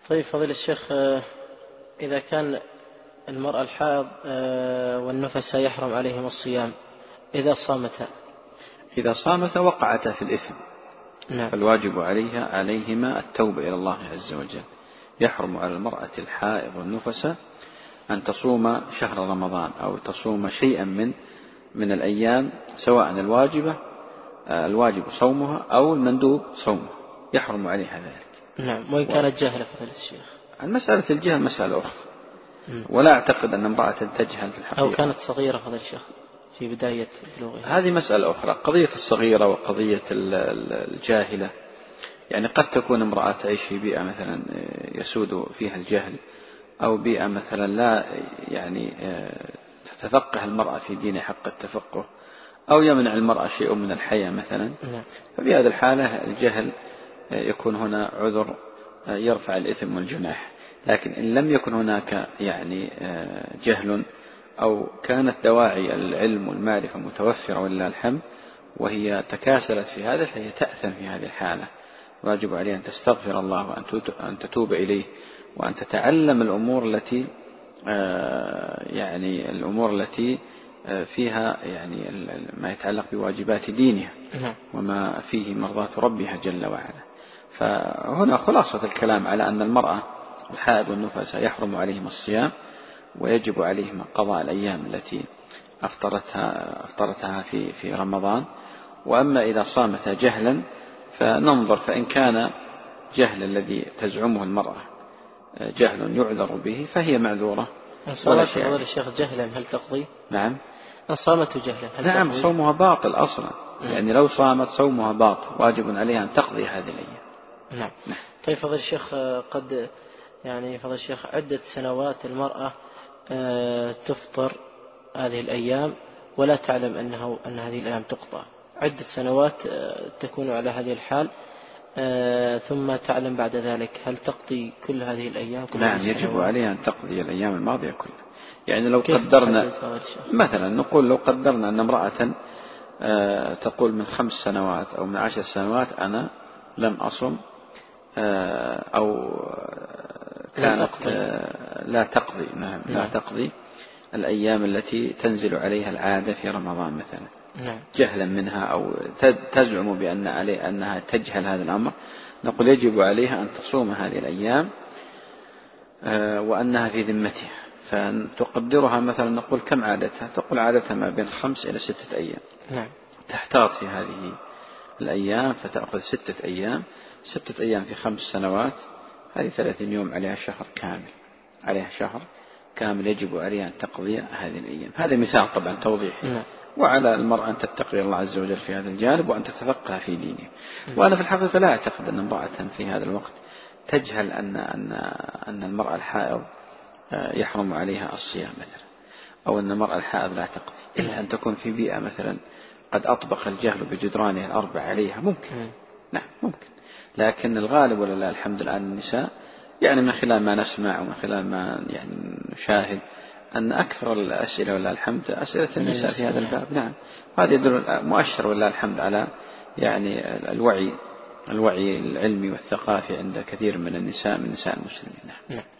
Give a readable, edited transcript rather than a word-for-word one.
طيب فضيلة الشيخ، إذا كان المرأة الحائض والنفس يحرم عليهم الصيام إذا صامتا وقعتا في الإثم. نعم. فالواجب عليهما التوبة إلى الله عز وجل. يحرم على المرأة الحائض والنفس أن تصوم شهر رمضان أو تصوم شيئا من الأيام، سواء الواجب صومها أو المندوب صومها، يحرم عليها ذلك. نعم. وإن كانت جاهلة فضيلة الشيخ؟ المسألة الجهل مسألة أخرى، ولا أعتقد أن امرأة تجهل في الحقيقة، أو كانت صغيرة فضيلة الشيخ في بداية بلوغها، هذه مسألة أخرى. قضية الصغيرة وقضية الجاهلة، يعني قد تكون امرأة تعيش في بيئة مثلا يسود فيها الجهل، أو بيئة مثلا لا يعني تتفقه المرأة في دين حق التفقه، أو يمنع المرأة شيء من الحياة مثلا. ففي هذه الحالة الجهل يكون هنا عذر يرفع الإثم والجناح. لكن إن لم يكن هناك يعني جهل، أو كانت دواعي العلم والمعرفة متوفرة ولله الحمد، وهي تكاسلت في هذا، فهي تأثم في هذه الحالة. واجب عليها أن تستغفر الله وأن تتوب إليه، وأن تتعلم الأمور التي فيها يعني ما يتعلق بواجبات دينها وما فيه مرضاة ربها جل وعلا. فهنا خلاصة الكلام على أن المرأة الحائض والنفس يحرم عليهم الصيام، ويجب عليهم قضاء الأيام التي أفطرتها في رمضان. وأما إذا صامت جهلا فننظر، فإن كان جهل الذي تزعمه المرأة جهل يعذر به فهي معذورة. إن صامت الشيخ جهلا هل تقضي؟ نعم. إن صامت جهلا هل نعم، تقضي؟ صومها باطل أصلا. يعني لو صامت صومها باطل، واجب عليها أن تقضي هذه الأيام. نعم. طيب فضل الشيخ، قد يعني فضل الشيخ عدة سنوات المرأة تفطر هذه الأيام ولا تعلم أن هذه الأيام تقطع، عدة سنوات تكون على هذه الحال، ثم تعلم بعد ذلك، هل تقضي كل هذه الأيام؟ نعم، يجب عليها أن تقضي الأيام الماضية كلها. يعني لو قدرنا مثلا، نقول لو قدرنا أن امرأة تقول من 5 سنوات أو من 10 سنوات أنا لم أصم، أو كانت لا تقضي. نعم. لا تقضي الأيام التي تنزل عليها العادة في رمضان مثلا. نعم. جهلا منها، أو تزعم أنها تجهل هذا الأمر، نقول يجب عليها أن تصوم هذه الأيام وأنها في ذمتها. فتقدرها مثلا، نقول كم عادتها؟ تقول عادتها ما بين 5 إلى 6 أيام. نعم. تحتاط في هذه الأيام فتأخذ 6 أيام. 6 أيام في 5 سنوات، هذه 30 يوم، عليها شهر كامل يجب عليها أن تقضي هذه الأيام. هذا مثال طبعا توضيح. نعم. وعلى المرأة أن تتقي الله عز وجل في هذا الجانب، وأن تتفقه في دينه. وأنا في الحقيقة لا أعتقد أن امرأة في هذا الوقت تجهل أن المرأة الحائض يحرم عليها الصيام مثلا، أو أن المرأة الحائض لا تقضي، إلا أن تكون في بيئة مثلا قد أطبق الجهل بجدرانه الأربع عليها، ممكن. نعم ممكن. لكن الغالب ولله الحمد الآن النساء، يعني من خلال ما نسمع ومن خلال ما يعني نشاهد، أن أكثر الأسئلة ولله الحمد أسئلة النساء في هذا الباب. نعم. هذا يدل مؤشر ولله الحمد على يعني الوعي العلمي والثقافي عند كثير من النساء المسلمين. نعم.